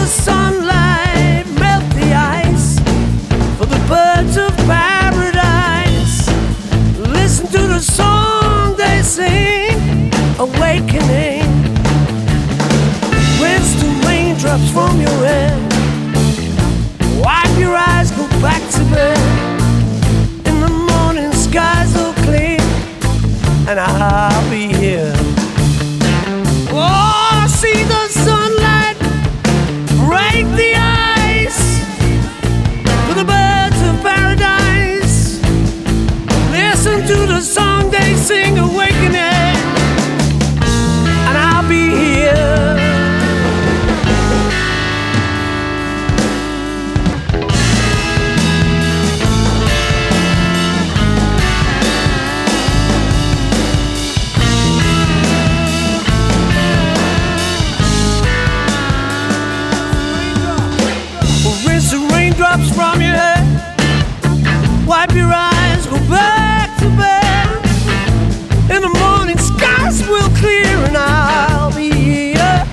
sunlight melt the ice for the birds of paradise. Listen to the song they sing, awakening. Rinse the raindrops from your head. Wipe your eyes, go back to bed. In the morning, skies will clear, and I'll be here. Oh, see the sunlight break the ice for the birds of paradise. Listen to the song they sing, awakening, and I'll be here. Drops from your head. Wipe your eyes, go back to bed. In the morning, skies will clear, and I'll be here.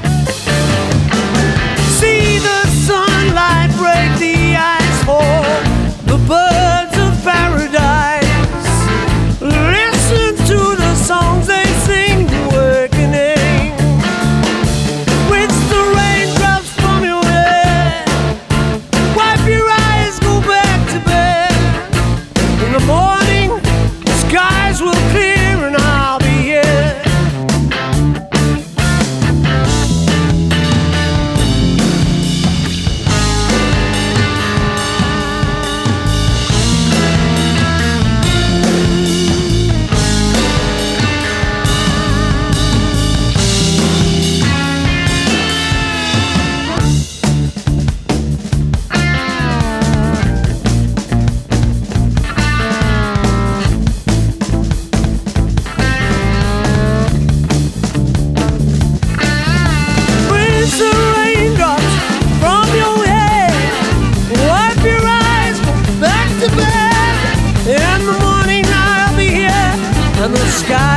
See the sunlight break the ice for the birds of paradise. Listen to the songs they sing, awakening. Rinse the raindrops from your head. Wipe your eyes, go back to bed. In the morning, the skies will clear, and I'll be here. And the sky